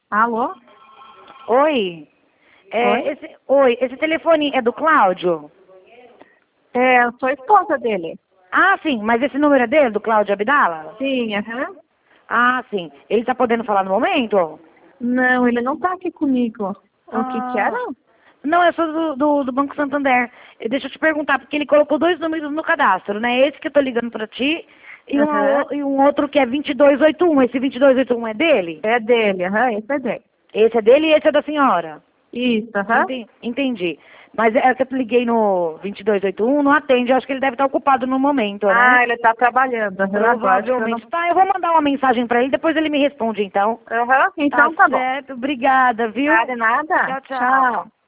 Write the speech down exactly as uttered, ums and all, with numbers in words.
Alô? Oi. É, Oi? Esse, oi, esse telefone é do Cláudio? É, eu sou esposa dele. Ah, sim, mas esse número é dele, do Cláudio Abdala? Sim, aham. Ah, sim. Ele tá podendo falar no momento? Não, ele não tá aqui comigo. O que que era? Ah, não, eu sou do, do, do Banco Santander. Eh, Deixa eu te perguntar, porque ele colocou dois números no cadastro, né? Esse que eu tô ligando pra ti e, uma, Aham. o- e um outro que é vinte e dois oitenta e um. Esse vinte e dois oitenta e um é dele? É dele, aham, esse é dele. Esse é dele e esse é da senhora? Isso, aham. Enten- Entendi. Mas é que eu liguei no vinte e dois oitenta e um, não atende. Eu acho que ele deve estar ocupado no momento, né? Ah, ele tá trabalhando, aham, agora acho que eu não... Provavelmente. Tá, eu vou mandar uma mensagem pra ele, depois ele me responde, então. Aham, Tá então tá bom. certo. Obrigada, viu? Nada, nada. Tchau, tchau. Tchau.